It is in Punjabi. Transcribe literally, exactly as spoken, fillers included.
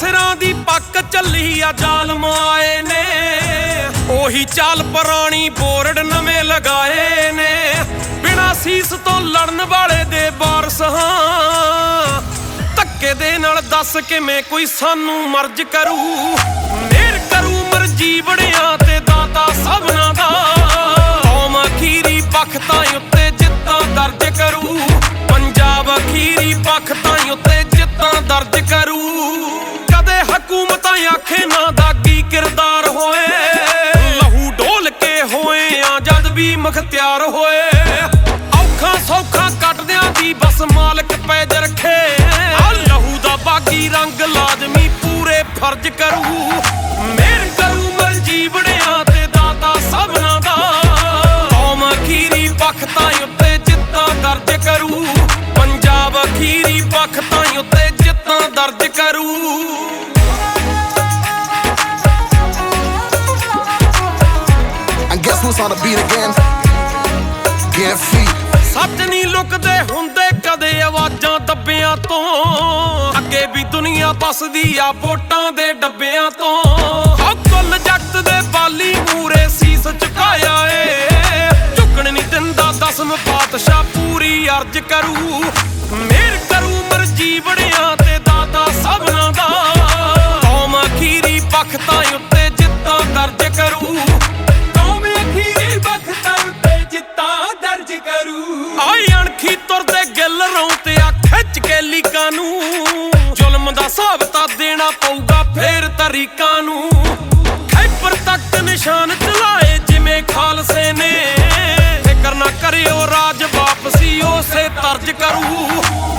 ਕਾਫਰਾਂ ਦੀ ਪੱਕ ਚੱਲੀ ਆ ਜ਼ਾਲਮ ਆਏ ਨੇ, ਉਹੀ ਚਾਲ ਪੁਰਾਣੀ ਬੋਰਡ ਨਵੇਂ ਲਗਾਏ ਨੇ। ਬਿਨਾਂ ਸੀਸ ਤੋਂ ਲੜਨ ਵਾਲੇ ਦੇ ਵਾਰਸ ਹਾਂ, ਧੱਕੇ ਦੇ ਨਾਲ ਦੱਸ ਕਿਵੇਂ ਕੋਈ ਸਾਨੂੰ ਮਰਜ ਕਰੂ। ਮੇਰ ਕਰੂ ਮਰਜੀ ਬੜਿਆਂ ਤੇ ਦਾਤਾ ਸਭਨਾਂ ਦਾ, ਕੌਮ ਅਖੀਰੀ ਪੱਖ ਤਾਂ ਉੱਤੇ ਜਿੱਤਾਂ ਦਰਜ ਕਰੂ। ਪੰਜਾਬ ਅਖੀਰੀ ਪੱਖ ਤਾਂ ਉੱਤੇ ਜਿੱਤਾਂ ਦਰਜ ਕਰੂ। ਕਦੇ ਹਕੂਮਤਾਂ ਆਖੇ ਨਾ ਦਾ ਕੀ ਕਿਰਦਾਰ ਹੋਏ, ਲਹੂ ਡੋਲ ਕੇ ਹੋਏ ਆ ਜਦ ਵੀ ਮੁਖਤਿਆਰ ਹੋਏ। ਔਖਾ ਸੌਖਾ ਕੱਟਦਿਆਂ ਦੀ ਬਸ ਮਾਲਕ ਪੈਜ ਰੱਖੇ, ਆ ਲਹੂ ਦਾ ਬਾਗੀ ਰੰਗ ਲਾਜ਼ਮੀ ਪੂਰੇ ਫਰਜ਼ ਕਰੂ। ਮੇਰ ਕਰੂ ਮਰਜੀ ਬੜਿਆਂ ਤੇ ਦਾਤਾ ਸਭਨਾਂ ਦਾ, ਕੌਮ ਅਖੀਰੀ ਪੱਖ ਤਾਂ ਉੱਤੇ ਜਿੱਤਾਂ ਦਰਜ ਕਰੂ। ਪੰਜਾਬ ਅਖੀਰੀ ਪੱਖ ਤਾਂ ਉੱਤੇ ਜਿੱਤਾਂ ਦਰਜ ਕਰੂ। And guess who's on the beat again? Get feet. ਸੱਚ ਨਹੀਂ ਲੁਕਦੇ ਹੁੰਦੇ ਕਦੇ ਆਵਾਜ਼ਾਂ ਦੱਬਿਆਂ ਤੋਂ, ਅੱਗੇ ਵੀ ਦੁਨੀਆ ਬਸਦੀ ਆ ਵੋਟਾਂ ਦੇ ਡੱਬਿਆਂ ਤੋਂ। ਉਹ ਕੁੱਲ ਜਗਤ ਦੇ ਬਾਲੀ ਮੂਰੇ ਸੀਸ ਝੁਕਾਇਆ ਏ, ਝੁਕਣ ਨਹੀਂ ਦਿੰਦਾ ਦਸਮ ਪਾਤਸ਼ਾਹ ਪੂਰੀ ਅਰਜ਼ ਕਰੂ। ਮੇਰ ਕਰੂ ਮਰਜੀ ਬੜਿਆਂ ਤੇ ਦਾਤਾ ਸਭਨਾਂ ਦਾ, ਕੌਮ ਅਖੀਰੀ ਪੱਖ ਤਾਂ ਉੱਤੇ ਜਿੱਤਾਂ ਦਰਜ ਕਰੂ। ਕੌਮ ਅਖੀਰੀ ਪੱਖ ਤਾਂ ਉੱਤੇ ਜਿੱਤਾਂ ਦਰਜ ਕਰੂ। ਆਈ ਅਣਖੀ ਤੁਰਦੇ ਗਿੱਲ ਰੌਂ ਤੇ ਆ ਖਿੱਚ ਕੇ ਲੀਕਾਂ ਨੂੰ, ਜ਼ੁਲਮ ਦਾ ਹਿਸਾਬ ਤਾਂ ਦੇਣਾ ਪਊਗਾ ਫੇਰ ਤਰੀਕਾਂ ਨੂੰ। ਖੈਬਰ ਤੱਕ ਨਿਸ਼ਾਨ ਚਲਾਏ ਜਿਵੇਂ ਖਾਲਸੇ ਨੇ, ਫਿਕਰ ਨਾ ਕਰਿਓ ਰਾਜ ਵਾਪਸੀ ਉਸੇ ਤਰਜ ਕਰੂ।